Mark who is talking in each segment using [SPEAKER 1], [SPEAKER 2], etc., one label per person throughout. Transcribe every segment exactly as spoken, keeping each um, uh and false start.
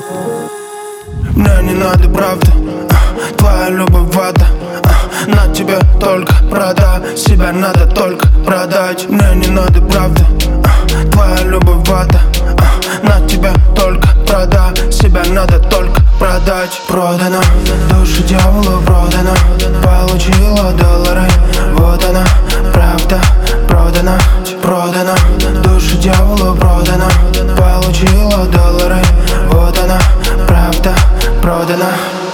[SPEAKER 1] Мне не надо правды, твоя любовь вода. На тебе только прода, себя надо только продать. Мне не надо правды, твоя любовь вода. На тебя только прода, себя надо только продать. Продана, душу дьяволу продана, получила доллары, вот она, правда. Продана, продана, душу дьяволу продана, получила доллары, вот она, правда. Продана.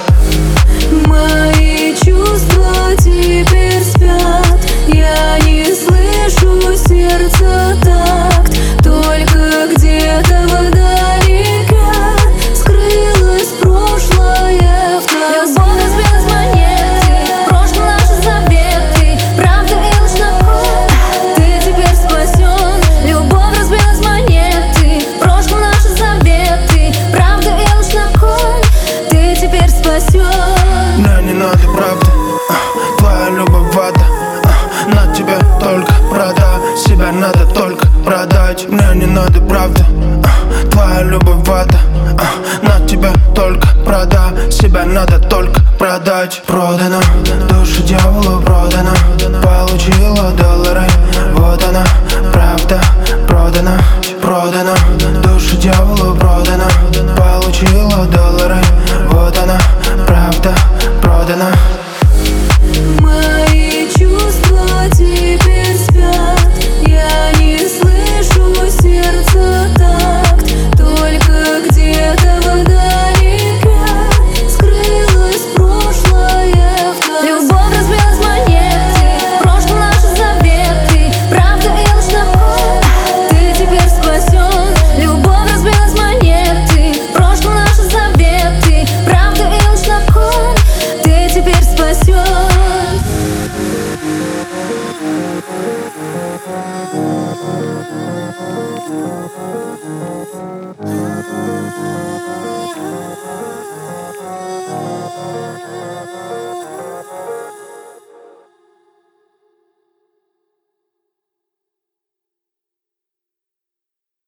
[SPEAKER 2] Мои чувства теперь спят, я не слышу сердца такт. Только где-то вдалеке скрылось прошлое в танце. Любовь без монеты, прошлое наши заветы, правда и ложь на кон. Ты теперь спасен. Любовь разбилась монеты, прошлое наши заветы, правда и ложь на кон. Ты теперь спасен.
[SPEAKER 1] Мне не надо правды, твоя любовь вода. На тебя только прода, себя надо только продать. Мне не надо правды, твоя любовь вода. На тебя только прода, себя надо только продать. Продана, душу дьяволу продана, получила доллары, вот она, правда. Продана, продана, душу дьяволу продана, получила доллары,